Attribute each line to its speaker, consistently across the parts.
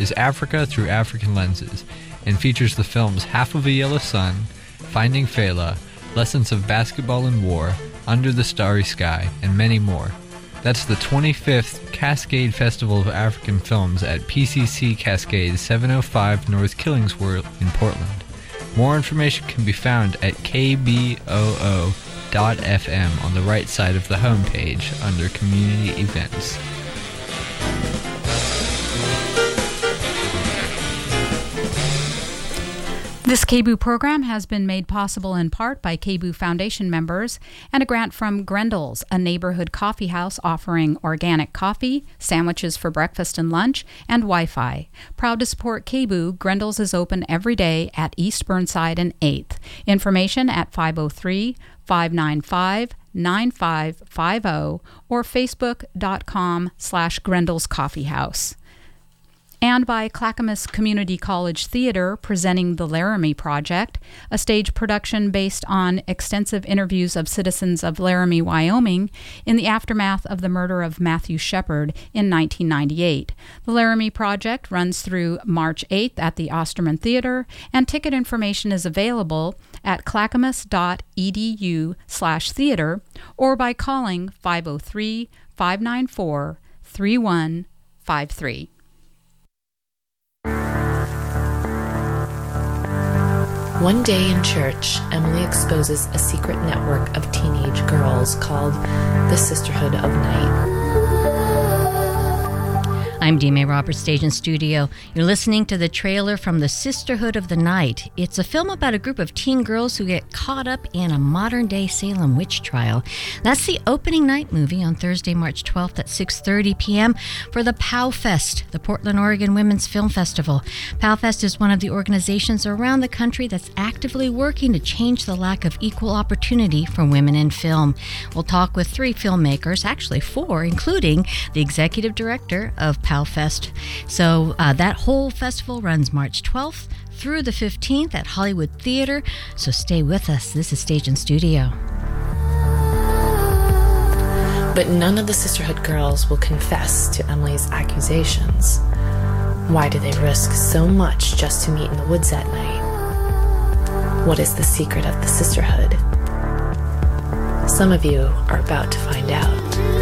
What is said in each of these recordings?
Speaker 1: is Africa Through African Lenses and features the films Half of a Yellow Sun, Finding Fela, Lessons of Basketball and War, Under the Starry Sky, and many more. That's the 25th Cascade Festival of African Films at PCC Cascade 705 North Killingsworth in Portland. More information can be found at kboo.fm on the right side of the homepage under Community Events.
Speaker 2: This KBOO program has been made possible in part by KBOO Foundation members and a grant from Grendel's, a neighborhood coffee house offering organic coffee, sandwiches for breakfast and lunch, and Wi-Fi. Proud to support KBOO, Grendel's is open every day at East Burnside and 8th. Information at 503-595-9550 or facebook.com/Grendel's Coffee House. And by Clackamas Community College Theater presenting The Laramie Project, a stage production based on extensive interviews of citizens of Laramie, Wyoming, in the aftermath of the murder of Matthew Shepard in 1998. The Laramie Project runs through March 8th at the Osterman Theater, and ticket information is available at clackamas.edu/theater or by calling 503-594-3153.
Speaker 3: One day in church, Emily exposes a secret network of teenage girls called the Sisterhood of Night.
Speaker 4: I'm Dee Mae Roberts, Stage and Studio. You're listening to the trailer from The Sisterhood of the Night. It's a film about a group of teen girls who get caught up in a modern-day Salem witch trial. That's the opening night movie on Thursday, March 12th at 6:30 p.m. for the POW Fest, the Portland, Oregon Women's Film Festival. POW Fest is one of the organizations around the country that's actively working to change the lack of equal opportunity for women in film. We'll talk with 3 filmmakers, actually 4, including the executive director of POW Fest. So that whole festival runs March 12th through the 15th at Hollywood Theater. So stay with us. This is Stage and Studio.
Speaker 3: But none of the Sisterhood girls will confess to Emily's accusations. Why do they risk so much just to meet in the woods at night? What is the secret of the Sisterhood? Some of you are about to find out.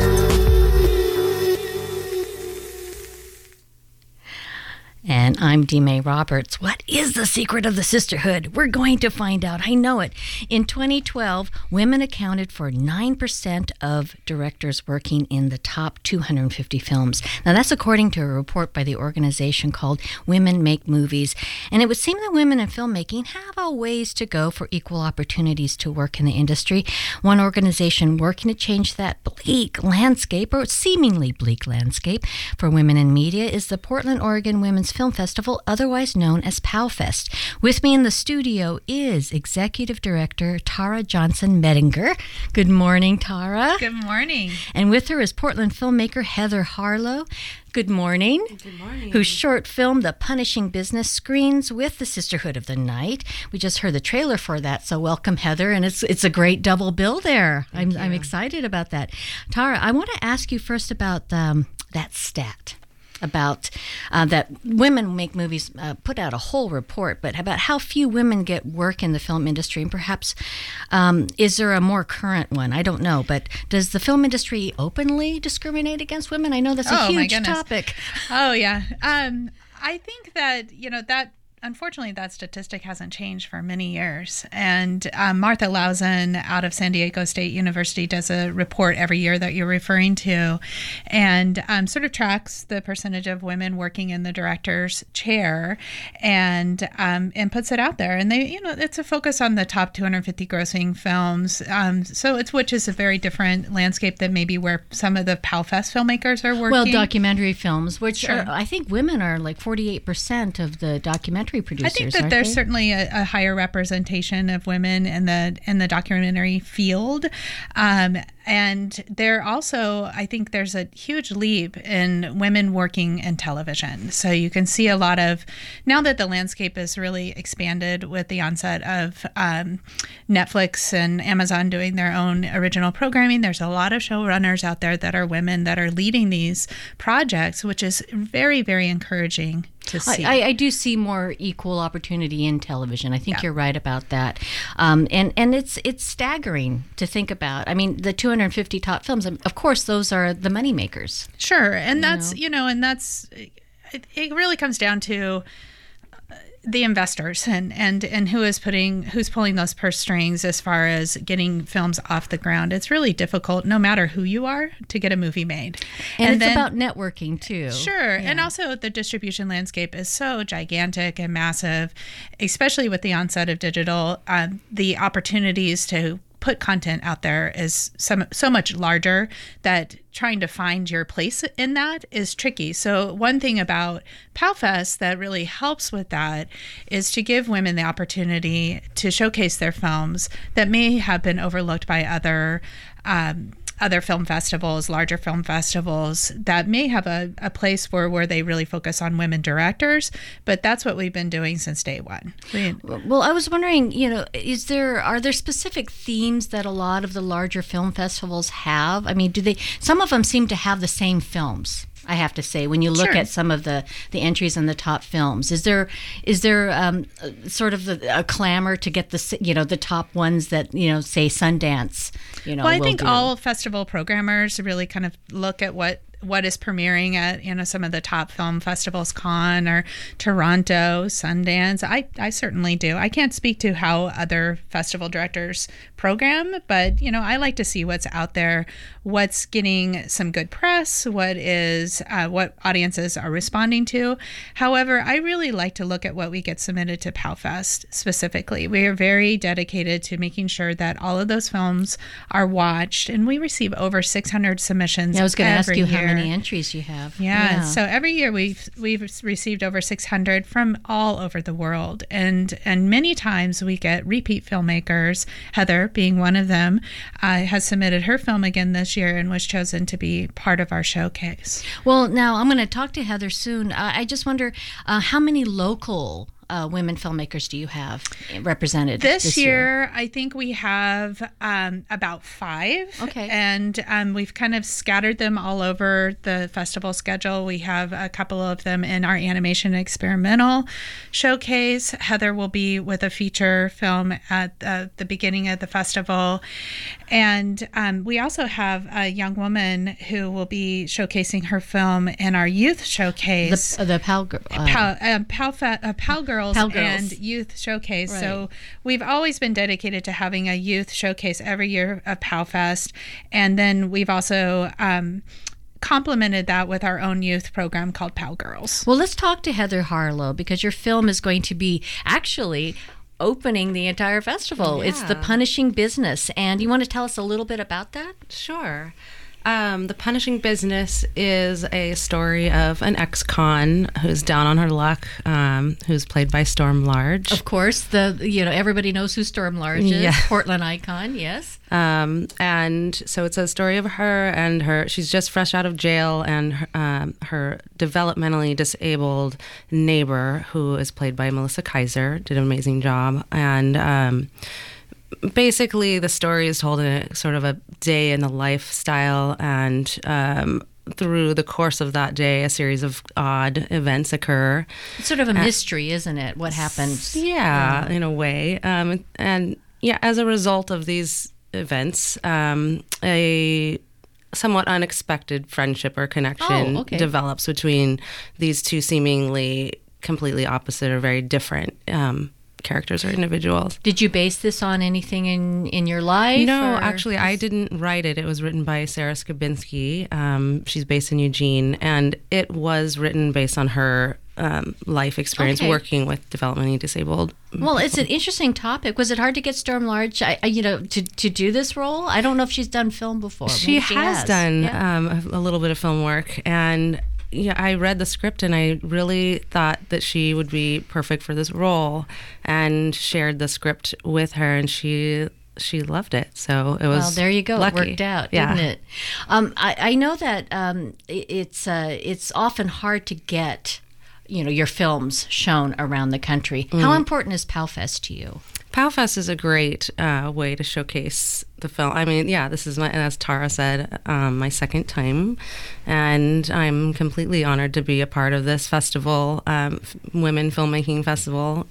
Speaker 4: And I'm Dee Mae Roberts. What is the secret of the sisterhood? We're going to find out. I know it. In 2012, women accounted for 9% of directors working in the top 250 films. Now, that's according to a report by the organization called Women Make Movies. And it would seem that women in filmmaking have a ways to go for equal opportunities to work in the industry. One organization working to change that bleak landscape, or seemingly bleak landscape, for women in media is the Portland, Oregon Women's Film Festival, otherwise known as POW Fest. With me in the studio is Executive Director Tara Johnson Medinger. Good morning, Tara.
Speaker 5: Good morning.
Speaker 4: And with her is Portland filmmaker Heather Harlow. Good morning.
Speaker 5: Good morning.
Speaker 4: Whose short film, The Punishing Business, screens with the Sisterhood of the Night. We just heard the trailer for that, so welcome, Heather. And it's a great double bill there. I'm excited about that. Tara, I want to ask you first about that stat. About that Women Make Movies put out a whole report, but about how few women get work in the film industry, and perhaps is there a more current one? I don't know, but does the film industry openly discriminate against women? I know that's a huge topic.
Speaker 5: Oh, yeah. I think that, that unfortunately, that statistic hasn't changed for many years. And Martha Lausen out of San Diego State University does a report every year that you're referring to, and sort of tracks the percentage of women working in the director's chair, and puts it out there. And they, it's a focus on the top 250 grossing films. Which is a very different landscape than maybe where some of the POW Fest filmmakers are working.
Speaker 4: Well, documentary films, which
Speaker 5: sure.
Speaker 4: I think women are like 48% of the documentary producers.
Speaker 5: I think that there's certainly a higher representation of women in the documentary field. And there also, I think there's a huge leap in women working in television. So you can see a lot of, now that the landscape is really expanded with the onset of Netflix and Amazon doing their own original programming, there's a lot of showrunners out there that are women that are leading these projects, which is very, very encouraging to see.
Speaker 4: I do see more equal opportunity in television. I think you're right about that. And it's staggering to think about. I mean, the 250 top films, of course, those are the money makers.
Speaker 5: Sure. And that's, it really comes down to the investors and who's pulling those purse strings as far as getting films off the ground. It's really difficult, no matter who you are, to get a movie made.
Speaker 4: And it's about networking too.
Speaker 5: Sure. Yeah. And also the distribution landscape is so gigantic and massive, especially with the onset of digital. The opportunities to put content out there is so much larger that trying to find your place in that is tricky. So one thing about PowFest that really helps with that is to give women the opportunity to showcase their films that may have been overlooked by other film festivals, larger film festivals that may have a place where they really focus on women directors, but that's what we've been doing since day one.
Speaker 4: Well, I was wondering, are there specific themes that a lot of the larger film festivals have? I mean, some of them seem to have the same films, I have to say, when you look at some of the entries in the top films. Is there sort of a clamor to get the top ones that, say Sundance,
Speaker 5: Well, I think all festival programmers really kind of look at what is premiering at some of the top film festivals, Cannes or Toronto, Sundance. I certainly do. I can't speak to how other festival directors program, but I like to see what's out there, what's getting some good press, what audiences are responding to. However, I really like to look at what we get submitted to PowFest specifically. We are very dedicated to making sure that all of those films are watched, and we receive over 600 submissions.
Speaker 4: I was going to ask you
Speaker 5: year.
Speaker 4: How many entries you have.
Speaker 5: Yeah. So every year we've received over 600 from all over the world, and many times we get repeat filmmakers. Heather, being one of them, has submitted her film again this year and was chosen to be part of our showcase.
Speaker 4: Well, now I'm going to talk to Heather soon. I just wonder how many local women filmmakers do you have represented this year?
Speaker 5: I think we have about 5.
Speaker 4: Okay.
Speaker 5: And we've kind of scattered them all over the festival schedule. We have a couple of them in our animation experimental showcase. Heather will be with a feature film at the beginning of the festival. And we also have a young woman who will be showcasing her film in our youth showcase.
Speaker 4: The Pal
Speaker 5: Girls and Youth Showcase. Right. So we've always been dedicated to having a youth showcase every year of PowFest. And then we've also complemented that with our own youth program called Pal Girls.
Speaker 4: Well, let's talk to Heather Harlow, because your film is going to be actually opening the entire festival. Yeah. It's The Punishing Business. And you want to tell us a little bit about that?
Speaker 6: Sure. The Punishing Business is a story of an ex-con who's down on her luck, who's played by Storm Large.
Speaker 4: Of course, everybody knows who Storm Large is. Yeah. Portland icon, yes.
Speaker 6: And so it's a story of her and she's just fresh out of jail, and her developmentally disabled neighbor, who is played by Melissa Kaiser, did an amazing job. And basically, the story is told in a sort of a day in the lifestyle, and through the course of that day, a series of odd events occur.
Speaker 4: It's sort of a mystery, isn't it? What happens?
Speaker 6: Yeah, in a way. And as a result of these events, a somewhat unexpected friendship or connection develops between these two seemingly completely opposite or very different characters or individuals.
Speaker 4: Did you base this on anything in your life?
Speaker 6: No, actually, I didn't write it. It was written by Sarah Skabinski. She's based in Eugene, and it was written based on her life experience working with developmentally disabled.
Speaker 4: Well, it's an interesting topic. Was it hard to get Storm Large, to do this role? I don't know if she's done film before.
Speaker 6: She has done a little bit of film work, and I read the script and I really thought that she would be perfect for this role, and shared the script with her, and she loved it. So it was
Speaker 4: there you go.
Speaker 6: Lucky.
Speaker 4: It worked out, didn't it? I know that it's often hard to get your films shown around the country. How important is PowFest to you?
Speaker 6: PowFest is a great way to showcase the film. I mean, yeah, this is as Tara said, my second time, and I'm completely honored to be a part of this festival, Women Filmmaking Festival.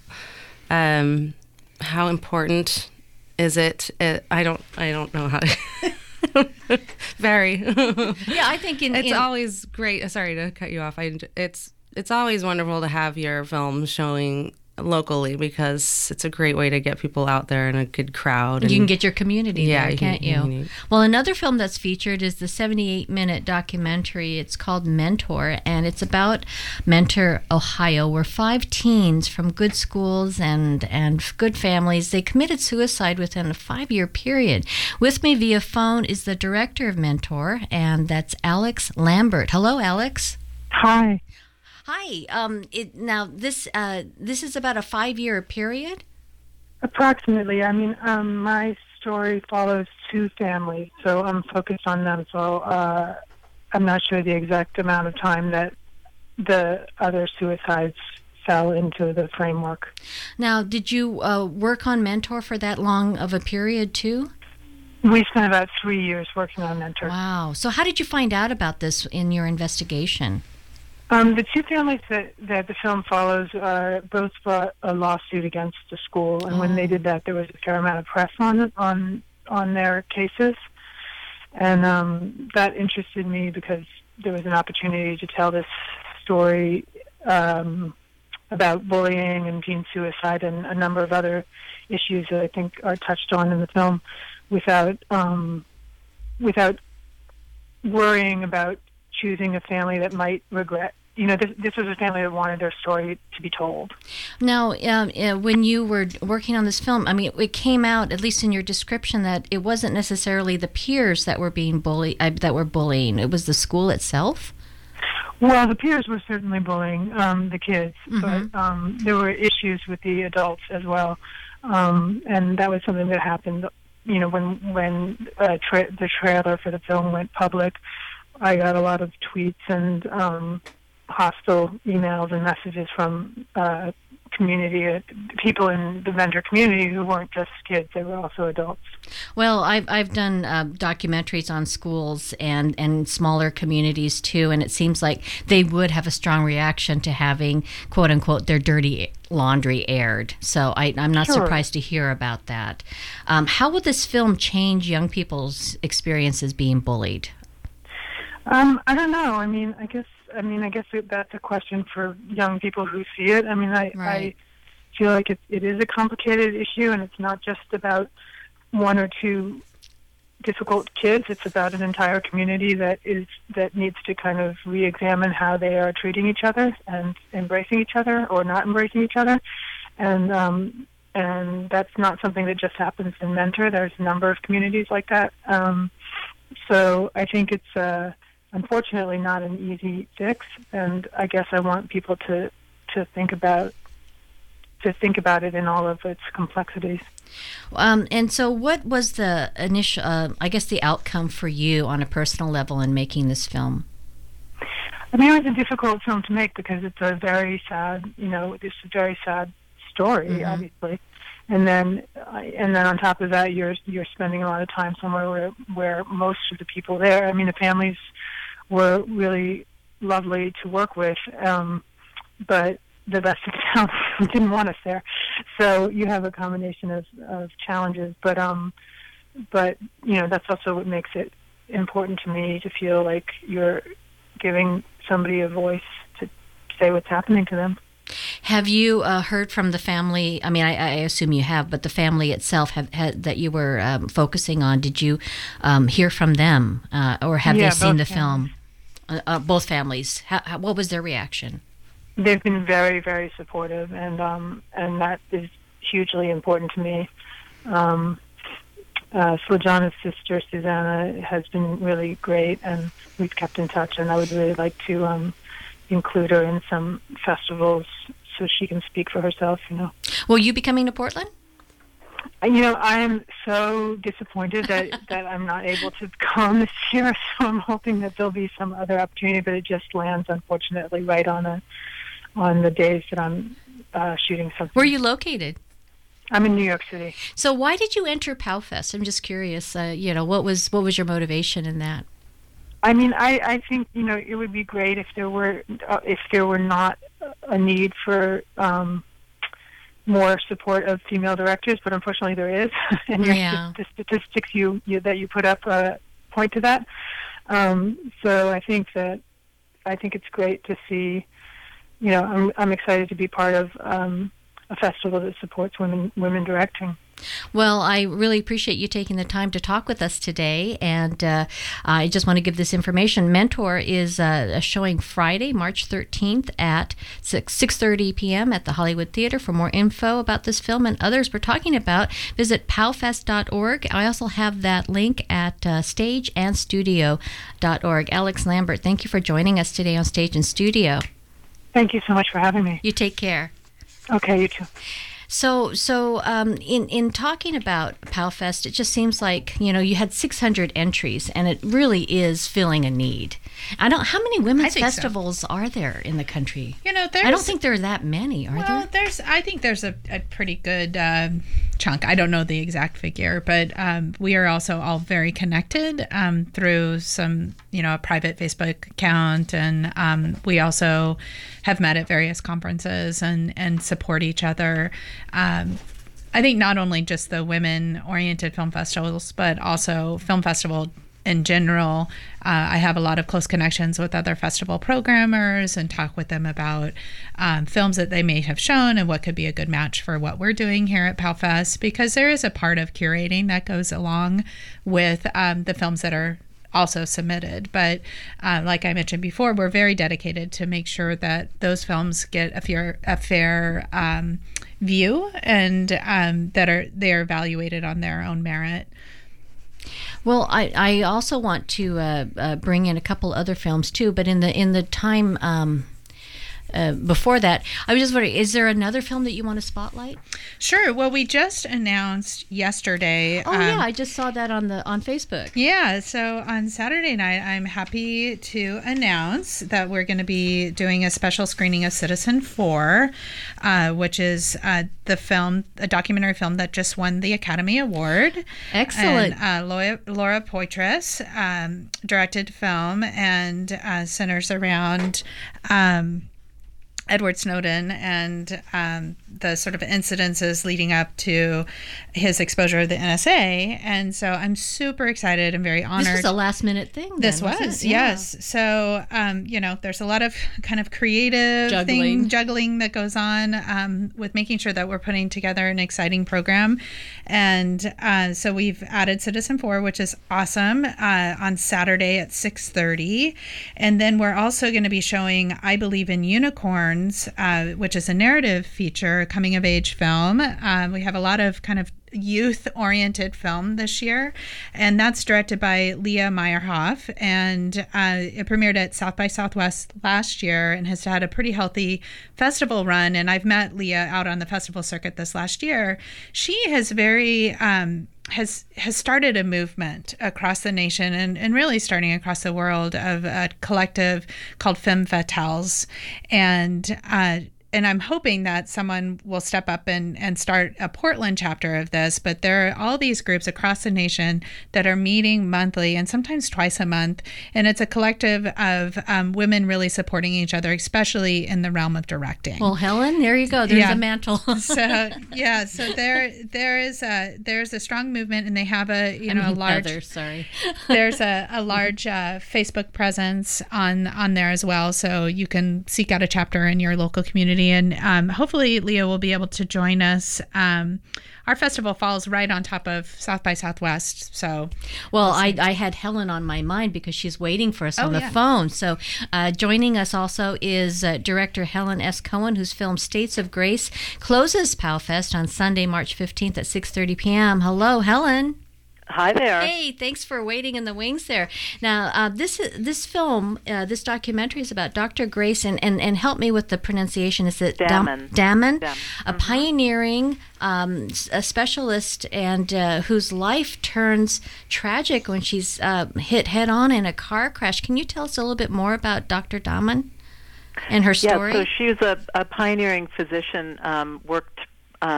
Speaker 6: How important is it? I don't know how to. Very.
Speaker 4: Yeah, I think
Speaker 6: it's always great. Sorry to cut you off. It's always wonderful to have your film showing locally, because it's a great way to get people out there in a good crowd.
Speaker 4: You can get your community there, can't you? Well, another film that's featured is the 78-minute documentary. It's called Mentor, and it's about Mentor, Ohio, where 5 teens from good schools and good families, they committed suicide within a 5-year period. With me via phone is the director of Mentor, and that's Alex Lambert. Hello, Alex.
Speaker 7: Hi.
Speaker 4: Hi. Now this is about a 5-year period?
Speaker 7: Approximately. I mean, my story follows 2 families, so I'm focused on them. So I'm not sure the exact amount of time that the other suicides fell into the framework.
Speaker 4: Now, did you work on Mentor for that long of a period too?
Speaker 7: We spent about 3 years working on Mentor.
Speaker 4: Wow. So how did you find out about this in your investigation?
Speaker 7: The 2 families that the film follows both brought a lawsuit against the school, and when they did that, there was a fair amount of press on their cases, and that interested me because there was an opportunity to tell this story about bullying and teen suicide and a number of other issues that I think are touched on in the film without worrying about choosing a family that might regret. You know, this was a family that wanted their story to be told.
Speaker 4: Now, when you were working on this film, I mean, it came out, at least in your description, that it wasn't necessarily the peers that were being that were bullying. It was the school itself?
Speaker 7: Well, the peers were certainly bullying the kids, but there were issues with the adults as well. And that was something that happened, you know, when the trailer for the film went public. I got a lot of tweets and hostile emails and messages from community people in the vendor community who weren't just kids; they were also adults.
Speaker 4: Well, I've done documentaries on schools and smaller communities too, and it seems like they would have a strong reaction to having "quote unquote" their dirty laundry aired. So I'm not surprised to hear about that. How would this film change young people's experiences being bullied?
Speaker 7: I don't know. I guess that's a question for young people who see it. I mean, I feel like it is a complicated issue, and it's not just about 1 or 2 difficult kids. It's about an entire community that needs to kind of re-examine how they are treating each other and embracing each other or not embracing each other. And that's not something that just happens in Mentor. There's a number of communities like that. So I think it's unfortunately not an easy fix, and I guess I want people to think about it in all of its complexities.
Speaker 4: And so what was the initial, the outcome for you on a personal level in making this film?
Speaker 7: I mean, it was a difficult film to make because it's a very sad, it's a very sad story, obviously. And then on top of that, you're spending a lot of time somewhere where most of the people there, I mean, the families were really lovely to work with, but the rest of the town didn't want us there. So you have a combination of challenges, but that's also what makes it important to me to feel like you're giving somebody a voice to say what's happening to them.
Speaker 4: Have you heard from the family? I mean, I assume you have, but the family itself that you were focusing on, did you hear from them, or have they seen the film? Both families. What was their reaction?
Speaker 7: They've been very, very supportive, and that is hugely important to me. Slajana's sister, Susanna, has been really great, and we've kept in touch, and I would really like to include her in some festivals so she can speak for herself,
Speaker 4: Will you be coming to Portland?
Speaker 7: I am so disappointed that I'm not able to come this year, so I'm hoping that there'll be some other opportunity, but it just lands, unfortunately, right on the days that I'm shooting something.
Speaker 4: Where are you located?
Speaker 7: I'm in New York City.
Speaker 4: So why did you enter PowFest? I'm just curious. What was your motivation in that?
Speaker 7: I mean, I think it would be great if there were not a need for more support of female directors, but unfortunately there is, and the statistics that you put up point to that. So I think it's great to see. I'm excited to be part of a festival that supports women directing.
Speaker 4: Well, I really appreciate you taking the time to talk with us today, and I just want to give this information. Mentor is showing Friday, March 13th at 6:30 p.m. at the Hollywood Theater. For more info about this film and others we're talking about, visit powfest.org. I also have that link at stageandstudio.org. Alex Lambert, thank you for joining us today on Stage and Studio.
Speaker 7: Thank you so much for having me.
Speaker 4: You take care.
Speaker 7: Okay, you too.
Speaker 4: So in talking about PowFest, it just seems like, you had 600 entries, and it really is filling a need. How many women's festivals are there in the country? I don't think there are that many, are there?
Speaker 5: I think there's a pretty good chunk. I don't know the exact figure, but we are also all very connected through some, a private Facebook account, and we also have met at various conferences and support each other. I think not only just the women-oriented film festivals, but also film festival in general. I have a lot of close connections with other festival programmers and talk with them about films that they may have shown and what could be a good match for what we're doing here at PowFest, because there is a part of curating that goes along with the films that are also submitted. But like I mentioned before, we're very dedicated to make sure that those films get a fair view, and that they're evaluated on their own merit.
Speaker 4: Well, I also want to bring in a couple other films too, but in the time before that, I was just wondering, is there another film that you want to spotlight?
Speaker 5: Sure. Well, we just announced yesterday.
Speaker 4: Oh, yeah, I just saw that on Facebook.
Speaker 5: Yeah. So on Saturday night, I'm happy to announce that we're going to be doing a special screening of Citizen 4, which is a documentary film that just won the Academy Award.
Speaker 4: Excellent.
Speaker 5: And Laura Poitras directed film, and centers around Edward Snowden and the sort of incidences leading up to his exposure to the NSA. And so I'm super excited and very honored.
Speaker 4: This was a last minute thing.
Speaker 5: This was, yes. So, there's a lot of kind of creative juggling that goes on with making sure that we're putting together an exciting program. And so we've added Citizen 4, which is awesome, on Saturday at 6:30. And then we're also going to be showing I Believe in Unicorns, which is a narrative feature, coming of age film. We have a lot of kind of youth-oriented film this year, and that's directed by Leah Meyerhoff, and it premiered at South by Southwest last year and has had a pretty healthy festival run. And I've met Leah out on the festival circuit this last year. She has has started a movement across the nation and really starting across the world of a collective called Femme Fatales, and I'm hoping that someone will step up and start a Portland chapter of this. But there are all these groups across the nation that are meeting monthly and sometimes twice a month. And it's a collective of women really supporting each other, especially in the realm of directing.
Speaker 4: Well, Helen, there you go. There's a mantle.
Speaker 5: So there's a strong movement, and they have a large there's a large Facebook presence on there as well. So you can seek out a chapter in your local community. And hopefully Leah will be able to join us. Our festival falls right on top of South by Southwest. So,
Speaker 4: well, I had Helen on my mind because she's waiting for us on the phone. So joining us also is director Helen S. Cohen, whose film States of Grace closes PowFest on Sunday, March 15th at 6:30 p.m. Hello, Helen.
Speaker 8: Hi there.
Speaker 4: Hey, thanks for waiting in the wings there. Now, this film, this documentary is about Dr. Grace, and help me with the pronunciation. Is it Damon? A pioneering a specialist, and whose life turns tragic when she's hit head-on in a car crash. Can you tell us a little bit more about Dr. Damon and her story?
Speaker 8: Yeah, so she was a pioneering physician, worked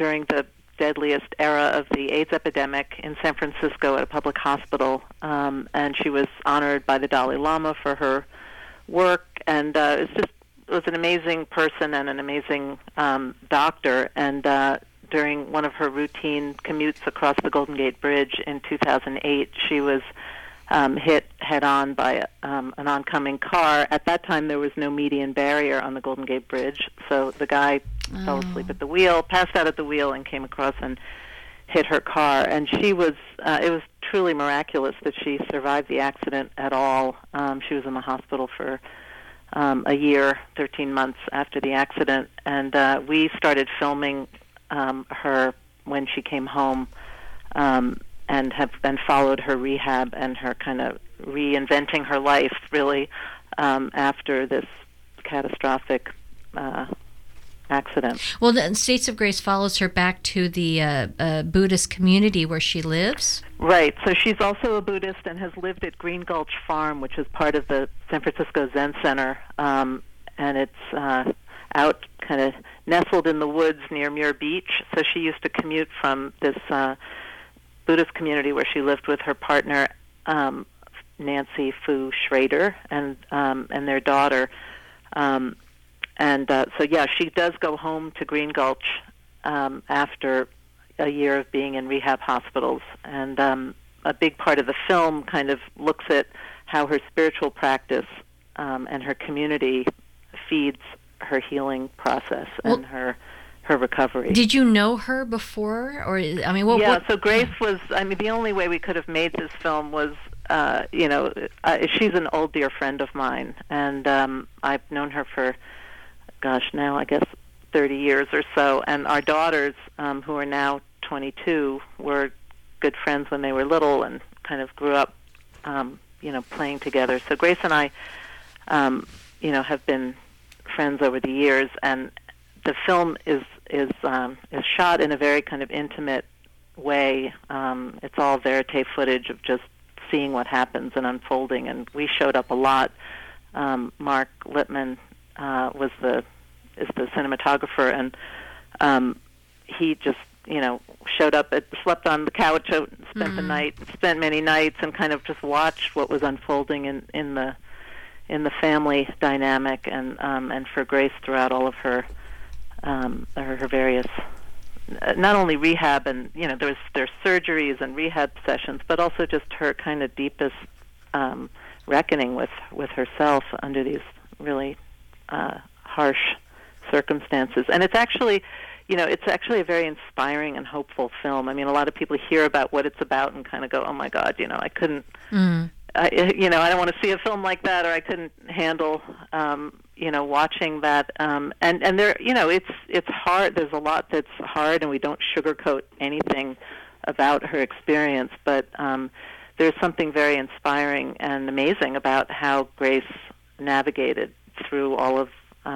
Speaker 8: during the deadliest era of the AIDS epidemic in San Francisco at a public hospital, and she was honored by the Dalai Lama for her work, and it was an amazing person and an amazing doctor. And during one of her routine commutes across the Golden Gate Bridge in 2008, she was hit head-on by an oncoming car. At that time, there was no median barrier on the Golden Gate Bridge, so the guy fell asleep at the wheel, passed out at the wheel, and came across and hit her car. And she was, it was truly miraculous that she survived the accident at all. She was in the hospital for a year, 13 months after the accident, and we started filming her when she came home, and have then followed her rehab and her kind of reinventing her life, really, after this catastrophic accident.
Speaker 4: Well, the States of Grace follows her back to the Buddhist community where she lives.
Speaker 8: Right. So she's also a Buddhist and has lived at Green Gulch Farm, which is part of the San Francisco Zen Center, and it's out kind of nestled in the woods near Muir Beach. So she used to commute from this Buddhist community where she lived with her partner, Nancy Fu Schrader, and their daughter. So she does go home to Green Gulch after a year of being in rehab hospitals. And a big part of the film kind of looks at how her spiritual practice and her community feeds her healing process and her recovery.
Speaker 4: Did you know her before, or I mean, what?
Speaker 8: So Grace was. I mean, the only way we could have made this film was, she's an old dear friend of mine, and I've known her for, now I guess 30 years or so. And our daughters, who are now 22, were good friends when they were little, and kind of grew up, playing together. So Grace and I, have been friends over the years, and the film is shot in a very kind of intimate way. It's all verite footage of just seeing what happens and unfolding. And we showed up a lot. Mark Lippman is the cinematographer, and he just showed up, slept on the couch, spent many nights, and kind of just watched what was unfolding in the family dynamic, and for Grace throughout all of her various, not only rehab and there's surgeries and rehab sessions, but also just her kind of deepest reckoning with herself under these really harsh circumstances. And it's actually a very inspiring and hopeful film. I mean, a lot of people hear about what it's about and kind of go, "Oh my God, I couldn't." I don't want to see a film like that, or I couldn't handle, watching that. And there, it's hard. There's a lot that's hard, and we don't sugarcoat anything about her experience. But there's something very inspiring and amazing about how Grace navigated through all of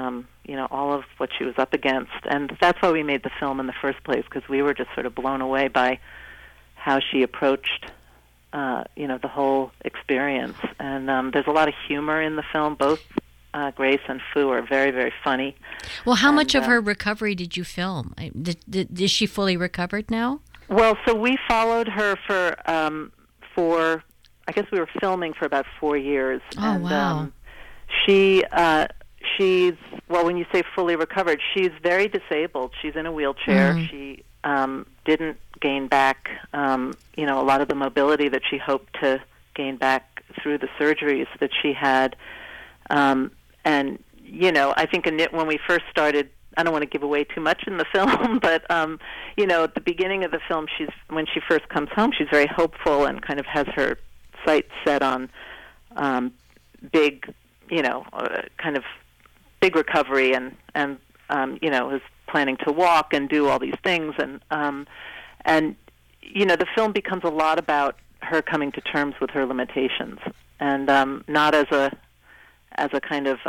Speaker 8: what she was up against. And that's why we made the film in the first place, because we were just sort of blown away by how she approached the whole experience. And there's a lot of humor in the film. Both Grace and Fu are very, very funny.
Speaker 4: Well, how much of her recovery did you film? Is she fully recovered now?
Speaker 8: Well, so we followed her for I guess we were filming for about 4 years.
Speaker 4: Oh, wow.
Speaker 8: She's, when you say fully recovered, she's very disabled. She's in a wheelchair. Mm-hmm. She didn't gain back, a lot of the mobility that she hoped to gain back through the surgeries that she had. And, I think when we first started, I don't want to give away too much in the film, but, at the beginning of the film, when she first comes home, she's very hopeful and kind of has her sights set on big, kind of big recovery and is planning to walk and do all these things. And the film becomes a lot about her coming to terms with her limitations, and not as a kind of,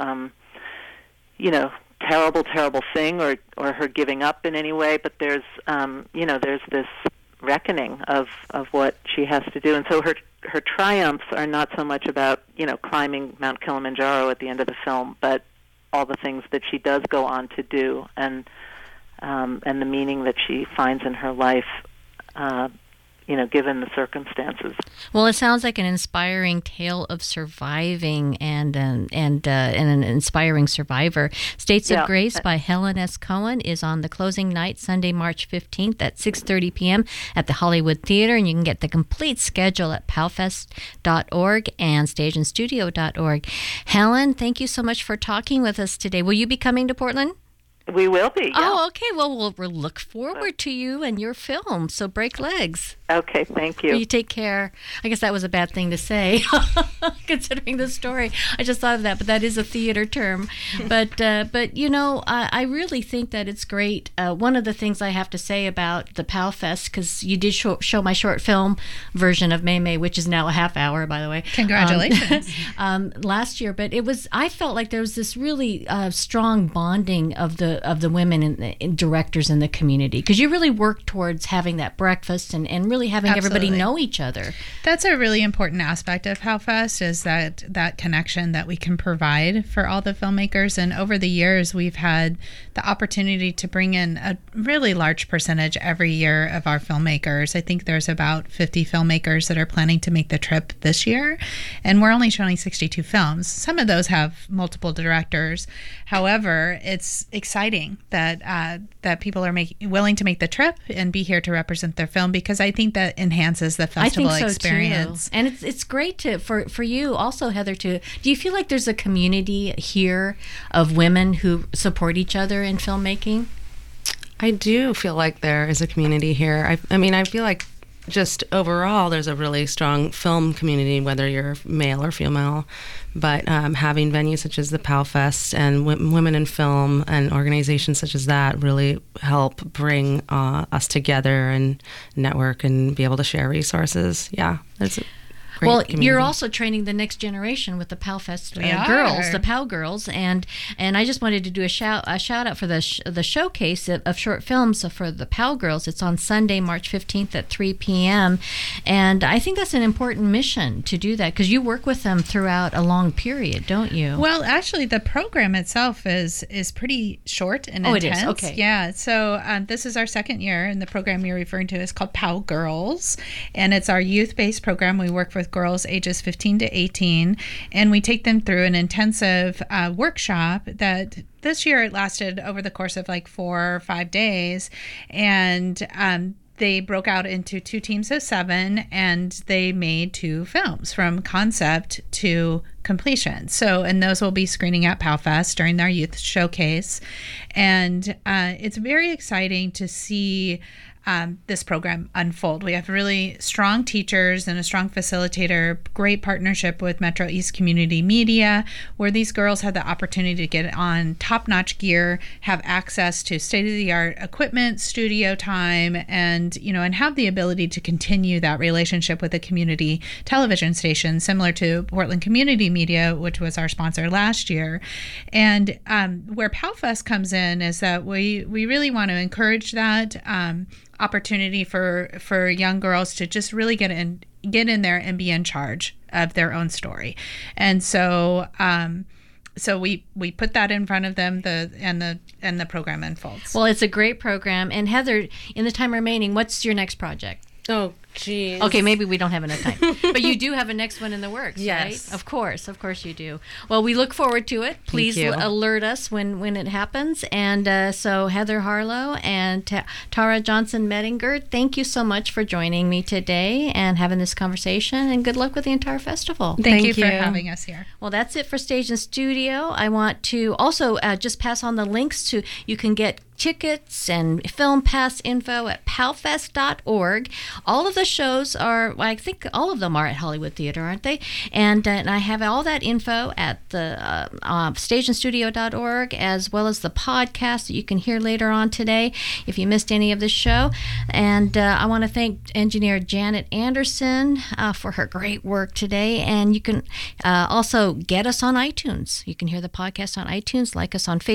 Speaker 8: terrible thing or her giving up in any way, but there's this reckoning of what she has to do. And so her triumphs are not so much about, climbing Mount Kilimanjaro at the end of the film, but all the things that she does go on to do. And and the meaning that she finds in her life, given the circumstances.
Speaker 4: Well, it sounds like an inspiring tale of surviving and an inspiring survivor. States of Grace by Helen S. Cohen is on the closing night, Sunday, March 15th at 6:30 p.m. at the Hollywood Theater, and you can get the complete schedule at powfest.org and stageandstudio.org. Helen, thank you so much for talking with us today. Will you be coming to Portland?
Speaker 8: We will be. Yeah.
Speaker 4: Oh, okay. Well, we'll look forward to you and your film. So break legs.
Speaker 8: Okay, thank you.
Speaker 4: You take care. I guess that was a bad thing to say, considering the story. I just thought of that, but that is a theater term. But I really think that it's great. One of the things I have to say about the PowFest, because you did show my short film version of May May, which is now a half hour, by the way.
Speaker 5: Congratulations.
Speaker 4: Last year, but I felt like there was this really strong bonding of the women and directors in the community, because you really work towards having that breakfast and really having everybody know each other.
Speaker 5: That's a really important aspect of PowFest, is that connection that we can provide for all the filmmakers. And over the years, we've had the opportunity to bring in a really large percentage every year of our filmmakers. I think there's about 50 filmmakers that are planning to make the trip this year, and we're only showing 62 films. Some of those have multiple directors. However, it's exciting that people are willing to make the trip and be here to represent their film, because I think that enhances the festival experience.
Speaker 4: Too. And it's great for you also, Heather, do you feel like there's a community here of women who support each other in filmmaking?
Speaker 6: I do feel like there is a community here. I feel like just overall there's a really strong film community, whether you're male or female. But having venues such as the PowFest and Women in Film and organizations such as that really help bring us together and network and be able to share resources. Yeah, there's a great community.
Speaker 4: You're also training the next generation with the PowFest girls, the Pow Girls, and I just wanted to do a shout out for the showcase of short films for the Pow Girls. It's on Sunday, March 15th at 3 p.m. And I think that's an important mission to do that, because you work with them throughout a long period, don't you?
Speaker 5: Well, actually, the program itself is pretty short and intense.
Speaker 4: It is? Okay.
Speaker 5: Yeah. So this is our second year, and the program you're referring to is called Pow Girls, and it's our youth-based program. We work with girls ages 15 to 18, and we take them through an intensive workshop that this year it lasted over the course of like 4 or 5 days, and they broke out into 2 teams of 7, and they made 2 films from concept to completion. So, and those will be screening at PowFest during their youth showcase, and it's very exciting to see this program unfold. We have really strong teachers and a strong facilitator, great partnership with Metro East Community Media, where these girls have the opportunity to get on top-notch gear, have access to state-of-the-art equipment, studio time, and have the ability to continue that relationship with a community television station, similar to Portland Community Media, which was our sponsor last year. And where PowFest comes in is that we really want to encourage that opportunity for young girls to just really get in there and be in charge of their own story. And so we put that in front of them, and the program unfolds.
Speaker 4: Well, it's a great program. And Heather, in the time remaining, what's your next project?
Speaker 6: Oh, geez.
Speaker 4: Okay, maybe we don't have enough time. But you do have a next one in the works,
Speaker 6: yes.
Speaker 4: Right? Of course you do. Well, we look forward to it. Please alert us when it happens. And so Heather Harlow and Tara Johnson-Mettinger, thank you so much for joining me today and having this conversation, and good luck with the entire festival.
Speaker 5: Thank you for having us here.
Speaker 4: Well, that's it for Stage and Studio. I want to also just pass on the links to, you can get tickets and film pass info at powfest.org. All of the shows are, I think all of them are at Hollywood Theater, aren't they? And I have all that info at the stageandstudio.org, as well as the podcast that you can hear later on today if you missed any of the show. And I want to thank engineer Janet Anderson for her great work today. And you can also get us on iTunes. You can hear the podcast on iTunes, like us on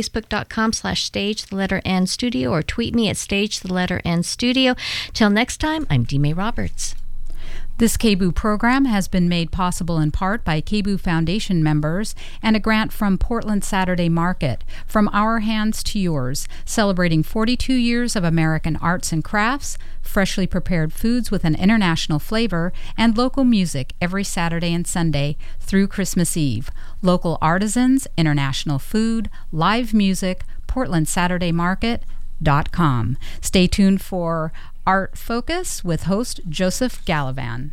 Speaker 4: facebook.com/stage_and-studio, or tweet me at stage_and-studio. Till next time, I'm D. May Roberts.
Speaker 2: This KBOO program has been made possible in part by KBOO Foundation members and a grant from Portland Saturday Market, From Our Hands to Yours, celebrating 42 years of American arts and crafts, freshly prepared foods with an international flavor, and local music every Saturday and Sunday through Christmas Eve. Local artisans, international food, live music, PortlandSaturdayMarket.com. Stay tuned for Art Focus with host Joseph Gallivan.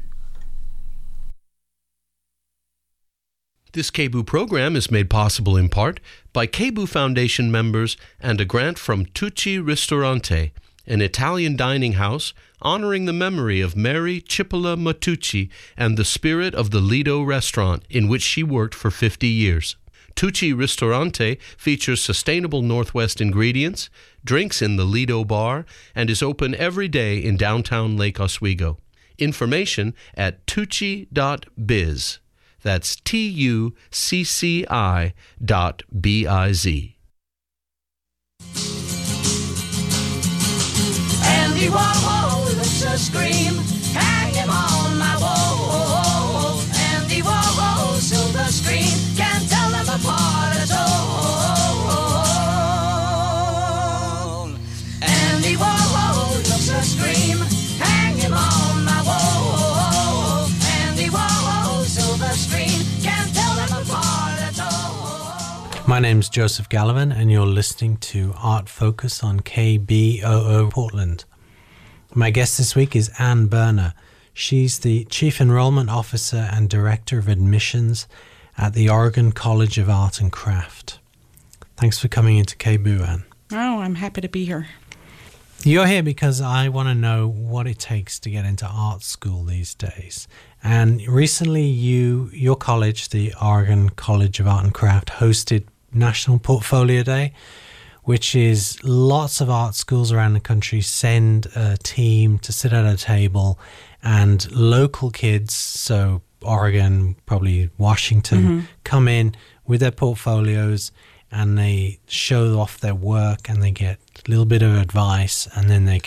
Speaker 9: This KBOO program is made possible in part by KBOO Foundation members and a grant from Tucci Ristorante, an Italian dining house honoring the memory of Mary Cipolla Matucci and the spirit of the Lido restaurant in which she worked for 50 years. Tucci Ristorante features sustainable Northwest ingredients, drinks in the Lido bar, and is open every day in downtown Lake Oswego. Information at tucci.biz. That's TUCCI.biz.
Speaker 10: Andy Warhol looks a scream, hang him on my wall. Andy Warhol, silver screen, can't tell them apart at all. Andy Warhol looks a scream, hang him on my wall. Andy Warhol, silver screen, can't tell them apart at all.
Speaker 11: My name's Joseph Gallivan, and you're listening to Art Focus on KBOO Portland. My guest this week is Ann Berner. She's the Chief Enrollment Officer and Director of Admissions at the Oregon College of Art and Craft. Thanks for coming into KBOO, Ann.
Speaker 12: Oh, I'm happy to be here.
Speaker 11: You're here because I want to know what it takes to get into art school these days. And recently your college, the Oregon College of Art and Craft, hosted National Portfolio Day, which is lots of art schools around the country send a team to sit at a table, and local kids, so Oregon, probably Washington, come in with their portfolios and they show off their work and they get a little bit of advice, and then they